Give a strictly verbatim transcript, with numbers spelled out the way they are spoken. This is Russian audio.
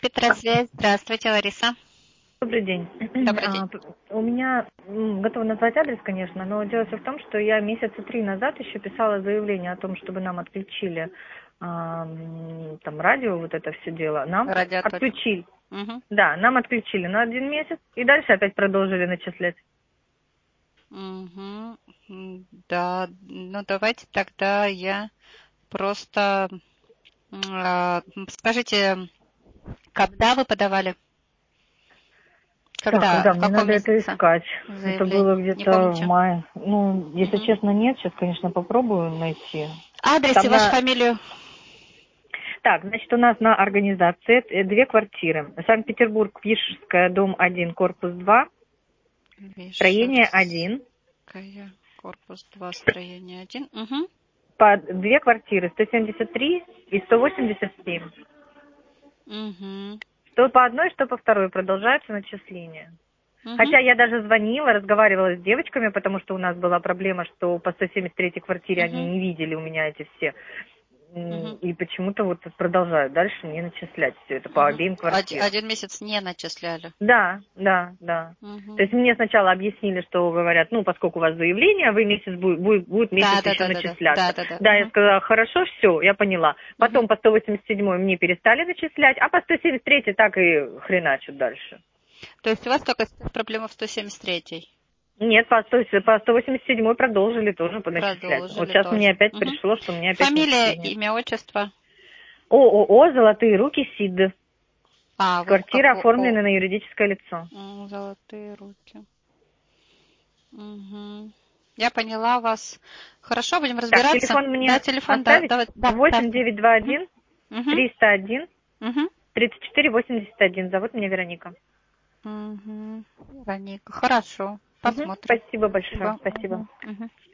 Петросвязь. Здравствуйте, Лариса. Добрый день. Добрый день. А, у меня, м, готова назвать адрес, конечно, но дело всё в том, что я месяца три назад еще писала заявление о том, чтобы нам отключили а, м, там радио, вот это все дело. Нам Радиоточка. отключили. Угу. Да, нам отключили на один месяц и дальше опять продолжили начислять. Угу. Да, ну давайте тогда я просто... а, Скажите, когда вы подавали? Так, Когда? когда В мне каком надо это месяце искать? Это было заявление? Не где-то в помните? мае. Ну, если Угу. честно, нет. Сейчас, конечно, попробую найти. Адрес и Там вашу на... фамилию? Так, значит, у нас на организации э, две квартиры. Санкт-Петербург, Вишерская, дом один, корпус два, строение один. Вишерская, корпус два, строение один. Угу. По две квартиры, сто семьдесят три и сто восемьдесят семь. Угу. Что по одной, что по второй продолжаются начисления. Угу. Хотя я даже звонила, разговаривала с девочками, потому что у нас была проблема, что по сто семьдесят третьей квартире они Угу. не видели у меня эти все. М, Угу. И почему-то вот продолжают дальше не начислять все это по Угу. обеим Один, квартирам. один месяц не начисляли. Да, да, да. То Угу. есть мне сначала объяснили, что говорят, ну, поскольку у вас заявление, вы месяц будет, будет, будет месяц Да, да, еще да, да, да, да, начисляться. да, да. Да, я Угу. сказала, хорошо, все, я поняла. Угу. Потом по сто восемьдесят седьмой мне перестали начислять, а по сто семьдесят третьей так и хреначут дальше. То есть у вас только проблема в сто семьдесят третьей? Нет, по, сто, по сто восемьдесят седьмой продолжили тоже поначислять. Вот Продолжили сейчас мне тоже. опять Угу. пришло, что у меня опять Фамилия, начисление. имя, отчество? ООО «Золотые руки» СИД. А, вы Квартира как о, оформлена на юридическое лицо. м, золотые руки. Угу. Я поняла вас. Хорошо, будем Так, разбираться. телефон Да, мне телефон, да, оставить? да, да, восемь ставьте. девять два Угу. один Угу. триста один Угу. тридцать четыре восемьдесят один. Зовут меня Вероника. Угу. Вероника. Хорошо. Мгм. Посмотрим. Спасибо большое. Спасибо. Спасибо. Угу. Угу.